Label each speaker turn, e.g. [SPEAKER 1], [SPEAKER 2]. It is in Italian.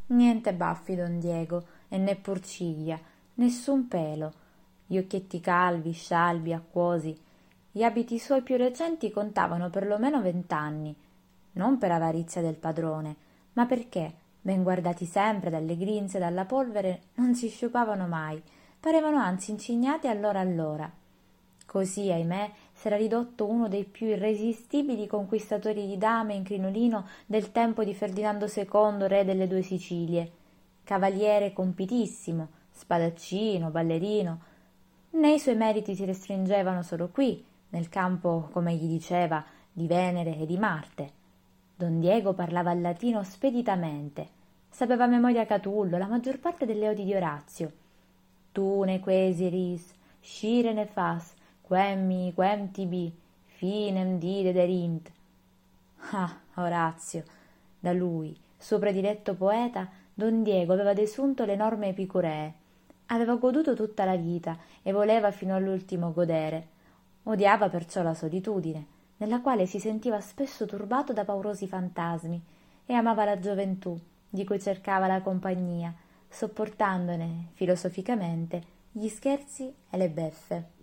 [SPEAKER 1] Niente baffi don Diego, e neppur ciglia, nessun pelo, gli occhietti calvi, scialbi, acquosi. Gli abiti suoi più recenti contavano per lo meno 20 anni, non per avarizia del padrone, ma perché, ben guardati sempre dalle grinze e dalla polvere, non si sciupavano mai, parevano anzi incignati allora. Così, ahimè, s'era ridotto uno dei più irresistibili conquistatori di dame in crinolino del tempo di Ferdinando II, re delle due Sicilie. Cavaliere compitissimo, spadaccino, ballerino. Né i suoi meriti si restringevano solo qui, nel campo, come egli diceva, di Venere e di Marte. Don Diego parlava il latino speditamente, sapeva a memoria Catullo, la maggior parte delle odi di Orazio. Tu ne quesiris, scire ne fas, quem tibi, finem dederint. Ah, Orazio! Da lui, suo prediletto poeta, don Diego aveva desunto le norme epicuree. Aveva goduto tutta la vita e voleva fino all'ultimo godere. Odiava perciò la solitudine, nella quale si sentiva spesso turbato da paurosi fantasmi, e amava la gioventù, di cui cercava la compagnia, sopportandone, filosoficamente, gli scherzi e le beffe.